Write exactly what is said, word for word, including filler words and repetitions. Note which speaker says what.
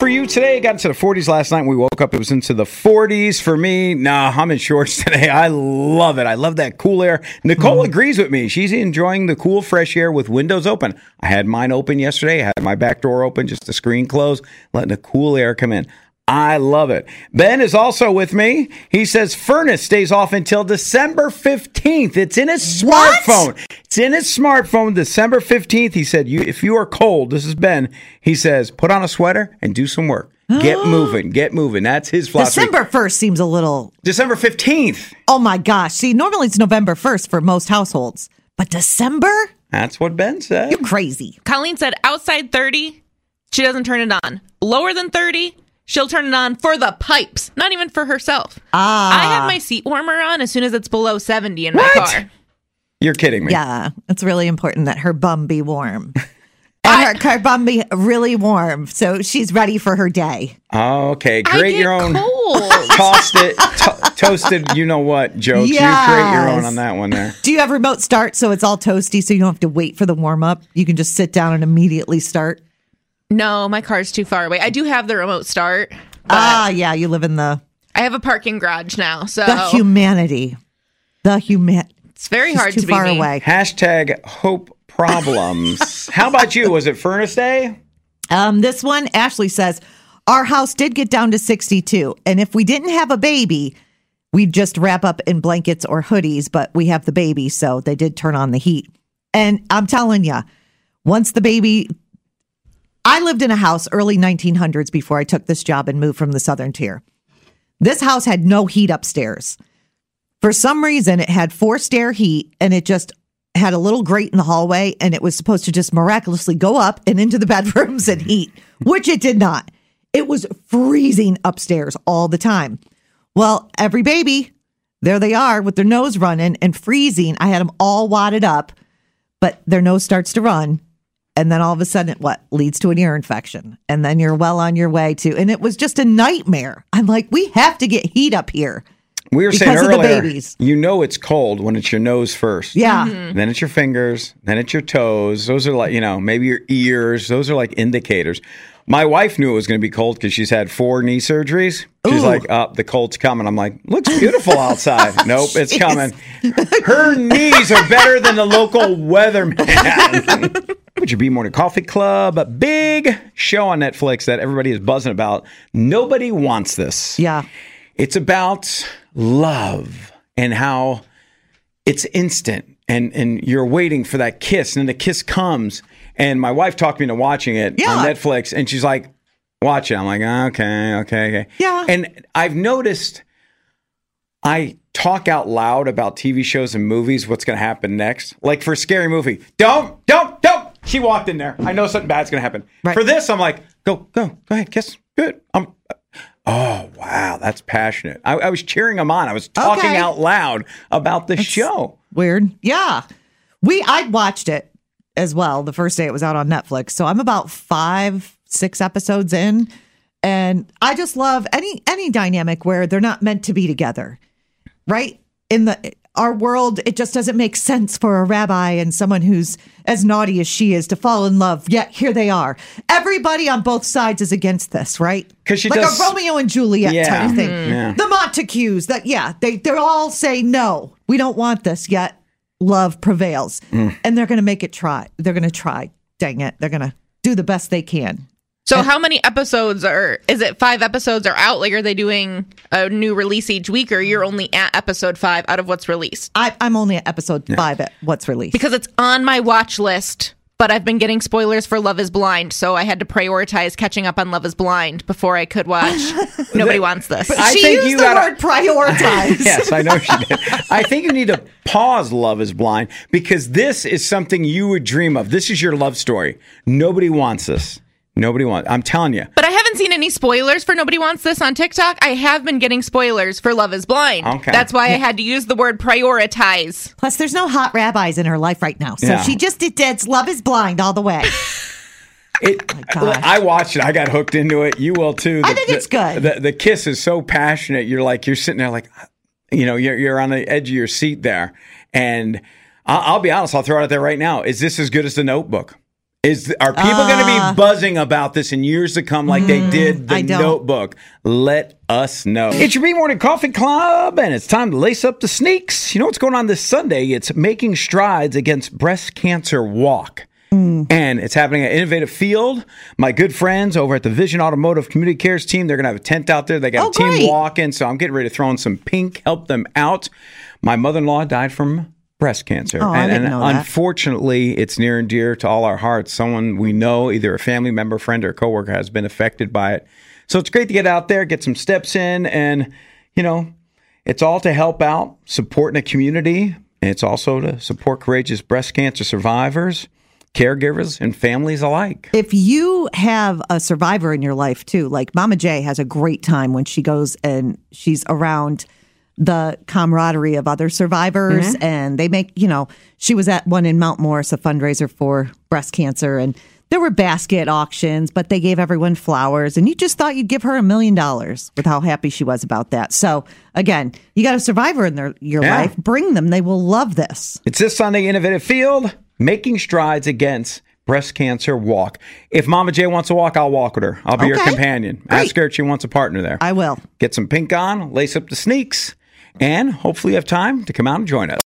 Speaker 1: For you today, it got into the forties last night. When we woke up, it was into the forties. For me, nah, I'm in shorts today. I love it. I love that cool air. Nicole mm. agrees with me. She's enjoying the cool, fresh air with windows open. I had mine open yesterday. I had my back door open, just the screen closed, letting the cool air come in. I love it. Ben is also with me. He says furnace stays off until December fifteenth. It's in his smartphone. What? It's in his smartphone, December fifteenth. He said, "You, if you are cold," this is Ben, he says, "put on a sweater and do some work. Get moving. Get moving." That's his philosophy.
Speaker 2: December first seems a little...
Speaker 1: December fifteenth.
Speaker 2: Oh, my gosh. See, normally it's November first for most households. But December?
Speaker 1: That's what Ben said.
Speaker 2: You're crazy.
Speaker 3: Colleen said outside thirty, she doesn't turn it on. Lower than thirty, she'll turn it on for the pipes, not even for herself.
Speaker 2: Ah.
Speaker 3: I have my seat warmer on as soon as it's below seventy in my
Speaker 1: What?
Speaker 3: car.
Speaker 1: You're kidding me.
Speaker 2: Yeah, it's really important that her bum be warm. And her, her bum be really warm, so she's ready for her day.
Speaker 1: Okay,
Speaker 3: I
Speaker 1: create
Speaker 3: get
Speaker 1: your own
Speaker 3: cold.
Speaker 1: tossed it, to- toasted, you know what, jokes.
Speaker 2: Yes.
Speaker 1: You create your own on that one there.
Speaker 2: Do you have remote start so it's all toasty so you don't have to wait for the warm up? You can just sit down and immediately start?
Speaker 3: No, my car's too far away. I do have the remote start. But
Speaker 2: Ah, yeah, you live in the...
Speaker 3: I have a parking garage now, so
Speaker 2: The humanity. The human.
Speaker 3: it's very
Speaker 2: She's
Speaker 3: hard
Speaker 2: too
Speaker 3: to be
Speaker 2: far
Speaker 3: me.
Speaker 2: away.
Speaker 1: Hashtag hope problems. How about you? Was it furnace day?
Speaker 2: Um, this one, Ashley says, our house did get down to sixty-two. And if we didn't have a baby, we'd just wrap up in blankets or hoodies. But we have the baby, so they did turn on the heat. And I'm telling you, once the baby... I lived in a house early nineteen hundreds before I took this job and moved from the southern tier. This house had no heat upstairs. For some reason, it had four-stair heat, and it just had a little grate in the hallway, and it was supposed to just miraculously go up and into the bedrooms and heat, which it did not. It was freezing upstairs all the time. Well, every baby, there they are with their nose running and freezing. I had them all wadded up, but their nose starts to run. And then all of a sudden, it what leads to an ear infection. And then you're well on your way to, and it was just a nightmare. I'm like, we have to get heat up here.
Speaker 1: We were
Speaker 2: because
Speaker 1: saying
Speaker 2: of the
Speaker 1: earlier,
Speaker 2: babies.
Speaker 1: You know it's cold when it's your nose first.
Speaker 2: Yeah.
Speaker 3: Mm-hmm.
Speaker 1: Then it's your fingers. Then it's your toes. Those are like, you know, maybe your ears. Those are like indicators. My wife knew it was going to be cold because she's had four knee surgeries. She's
Speaker 2: Ooh.
Speaker 1: like, oh, the cold's coming. I'm like, looks beautiful outside. Nope, it's
Speaker 2: Jeez.
Speaker 1: coming. Her knees are better than the local weatherman. Would you be Morning Coffee Club? A big show on Netflix that everybody is buzzing about. Nobody wants this.
Speaker 2: Yeah.
Speaker 1: It's about love and how it's instant and, and you're waiting for that kiss and then the kiss comes. And my wife talked me into watching it
Speaker 2: Yeah.
Speaker 1: on Netflix and she's like, watch it. I'm like, okay, okay, okay.
Speaker 2: Yeah.
Speaker 1: And I've noticed I talk out loud about T V shows and movies, what's going to happen next. Like for a scary movie, don't, don't, don't. She walked in there. I know something bad's going to happen.
Speaker 2: Right.
Speaker 1: For this, I'm like, go, go, go ahead, kiss. Good. I'm. Oh, wow. That's passionate. I, I was cheering them on. I was talking
Speaker 2: Okay.
Speaker 1: out loud about the show.
Speaker 2: Weird. Yeah. We, I watched it as well the first day it was out on Netflix. So I'm about five, six episodes in. And I just love any, any dynamic where they're not meant to be together. Right? In the our world, it just doesn't make sense for a rabbi and someone who's as naughty as she is to fall in love. Yet here they are. Everybody on both sides is against this, right?
Speaker 1: 'Cause she
Speaker 2: like
Speaker 1: does-
Speaker 2: a Romeo and Juliet
Speaker 1: Yeah.
Speaker 2: type thing.
Speaker 1: Mhm. Yeah.
Speaker 2: The Montagues, that yeah, they they all say no, we don't want this. Yet love prevails,
Speaker 1: Mm.
Speaker 2: and they're going to make it try. They're going to try. Dang it, they're going to do the best they can.
Speaker 3: So how many episodes are, is it five episodes are out? Like, are they doing a new release each week, or you're only at episode five out of what's released?
Speaker 2: I, I'm only at episode five at what's released.
Speaker 3: Because it's on my watch list, but I've been getting spoilers for Love is Blind, so I had to prioritize catching up on Love is Blind before I could watch Nobody Wants This.
Speaker 1: I
Speaker 2: she
Speaker 1: think
Speaker 2: used
Speaker 1: you
Speaker 2: the
Speaker 1: gotta-
Speaker 2: word prioritize.
Speaker 1: Yes, I know she did. I think you need to pause Love is Blind because this is something you would dream of. This is your love story. Nobody wants this. Nobody wants. I'm telling you.
Speaker 3: But I haven't seen any spoilers for Nobody Wants This on TikTok. I have been getting spoilers for Love is Blind.
Speaker 1: Okay.
Speaker 3: That's why I had to use the word prioritize.
Speaker 2: Plus, there's no hot rabbis in her life right now. So
Speaker 1: Yeah.
Speaker 2: she just did Dead's Love is Blind all the way.
Speaker 1: It,
Speaker 2: gosh.
Speaker 1: I watched it. I got hooked into it. You will too.
Speaker 2: I
Speaker 1: The-
Speaker 2: think
Speaker 1: the-
Speaker 2: it's good.
Speaker 1: The, the kiss is so passionate. You're like, you're sitting there like, you know, you're, you're on the edge of your seat there. And I'll, I'll be honest. I'll throw it out there right now. Is this as good as The Notebook? Is Are people uh, going to be buzzing about this in years to come like mm, they did the Notebook? Let us know. It's your B-Morning Coffee Club, and it's time to lace up the sneaks. You know what's going on this Sunday? It's Making Strides Against Breast Cancer Walk. Mm. And it's happening at Innovative Field. My good friends over at the Vision Automotive Community Cares team, they're going to have a tent out there. They got oh, a team great. walking, so I'm getting ready to throw in some pink, help them out. My mother-in-law died from breast cancer.
Speaker 2: Oh,
Speaker 1: and
Speaker 2: I didn't
Speaker 1: and
Speaker 2: know that.
Speaker 1: Unfortunately, it's near and dear to all our hearts. Someone we know, either a family member, friend, or coworker, has been affected by it. So it's great to get out there, get some steps in, and, you know, it's all to help out, supporting a community, and it's also to support courageous breast cancer survivors, caregivers, and families alike.
Speaker 2: If you have a survivor in your life, too, like Mama J has a great time when she goes and she's around the camaraderie of other survivors, mm-hmm. and they make, you know, she was at one in Mount Morris, a fundraiser for breast cancer, and there were basket auctions, but they gave everyone flowers, and you just thought you'd give her a million dollars with how happy she was about that. So again, you got a survivor in their your yeah. life, bring them. They will love this.
Speaker 1: It's this Sunday, Innovative Field, Making Strides Against Breast Cancer Walk. If Mama J wants to walk, I'll walk with her. I'll be okay. your companion. Great. Ask her if she wants a partner there.
Speaker 2: I will.
Speaker 1: Get some pink on, lace up the sneaks, and hopefully you have time to come out and join us.